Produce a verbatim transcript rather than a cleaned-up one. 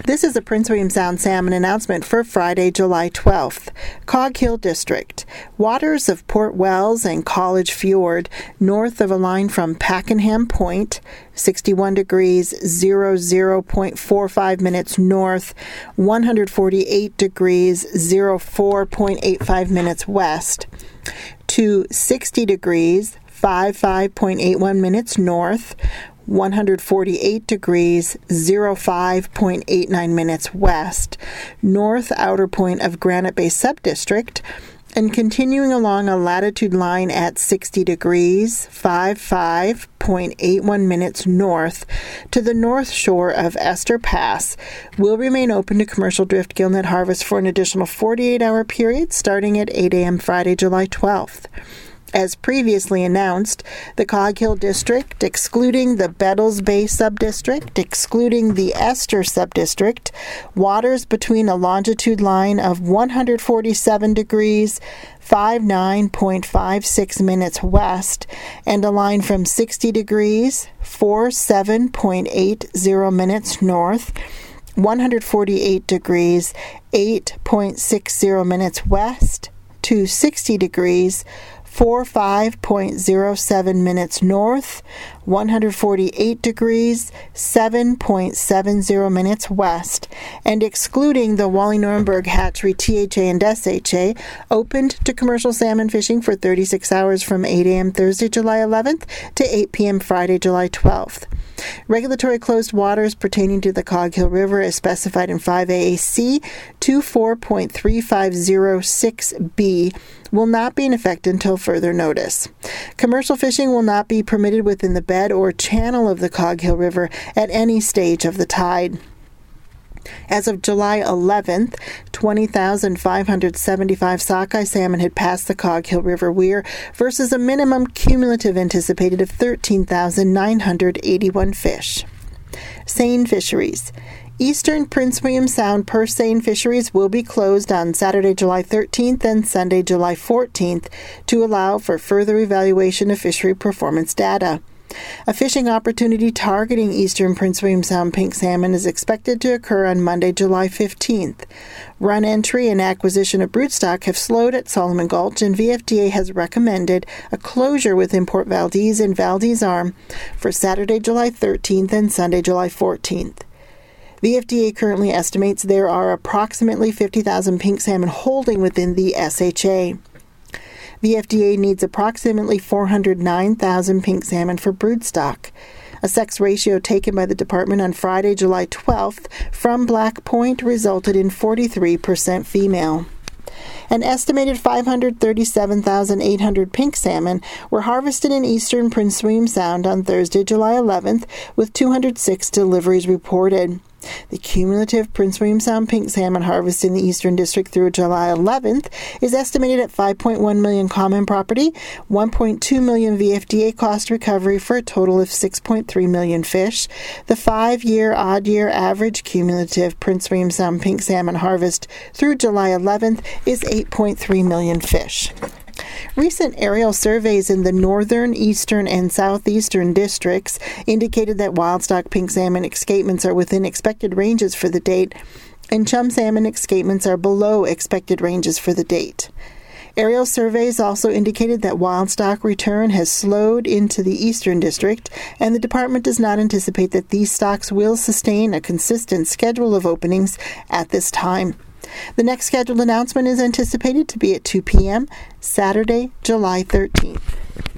This is a Prince William Sound salmon announcement for Friday, July twelfth. Cog Hill District. Waters of Port Wells and College Fjord, north of a line from Pakenham Point, sixty-one degrees, zero zero point four five minutes north, one hundred forty-eight degrees, zero four point eight five minutes west, to sixty degrees, fifty-five point eight one minutes north, one hundred forty-eight degrees, zero five point eight nine minutes west, north outer point of Granite Bay Subdistrict, and continuing along a latitude line at sixty degrees, fifty-five point eight one minutes north to the north shore of Esther Pass, will remain open to commercial drift gillnet harvest for an additional forty-eight hour period starting at eight a.m. Friday, July twelfth. As previously announced, the Cog Hill District, excluding the Bettles Bay Subdistrict, excluding the Esther Subdistrict, waters between a longitude line of one hundred forty-seven degrees, fifty-nine point five six minutes west, and a line from sixty degrees, forty-seven point eight zero minutes north, one hundred forty-eight degrees, eight point six zero minutes west, to sixty degrees, forty-five point zero seven minutes north, one hundred forty-eight degrees, seven point seven zero minutes west, and excluding the Wally-Nuremberg hatchery T H A and S H A, opened to commercial salmon fishing for thirty-six hours from eight a.m. Thursday, July eleventh to eight p.m. Friday, July twelfth. Regulatory closed waters pertaining to the Cog Hill River as specified in five A A C twenty-four point three five zero six B will not be in effect until further notice. Commercial fishing will not be permitted within the bed or channel of the Cog Hill River at any stage of the tide. As of July eleventh, twenty thousand five hundred seventy-five sockeye salmon had passed the Cog Hill River Weir versus a minimum cumulative anticipated of thirteen thousand nine hundred eighty-one fish. Seine Fisheries. Eastern Prince William Sound purse seine fisheries will be closed on Saturday, July thirteenth and Sunday, July fourteenth to allow for further evaluation of fishery performance data. A fishing opportunity targeting Eastern Prince William Sound pink salmon is expected to occur on Monday, July fifteenth. Run entry and acquisition of broodstock have slowed at Solomon Gulch, and V F D A has recommended a closure within Port Valdez and Valdez Arm for Saturday, July thirteenth and Sunday, July fourteenth. V F D A currently estimates there are approximately fifty thousand pink salmon holding within the S H A. V F D A needs approximately four hundred nine thousand pink salmon for broodstock. A sex ratio taken by the department on Friday, July twelfth from Black Point resulted in forty-three percent female. An estimated five hundred thirty-seven thousand eight hundred pink salmon were harvested in eastern Prince William Sound on Thursday, July eleventh, with two hundred six deliveries reported. The cumulative Prince William Sound pink salmon harvest in the Eastern District through July eleventh is estimated at five point one million common property, one point two million V F D A cost recovery for a total of six point three million fish. The five-year odd-year average cumulative Prince William Sound pink salmon harvest through July eleventh is eight point three million fish. Recent aerial surveys in the northern, eastern, and southeastern districts indicated that wildstock pink salmon escapements are within expected ranges for the date, and chum salmon escapements are below expected ranges for the date. Aerial surveys also indicated that wildstock return has slowed into the eastern district, and the department does not anticipate that these stocks will sustain a consistent schedule of openings at this time. The next scheduled announcement is anticipated to be at two p.m. Saturday, July thirteenth.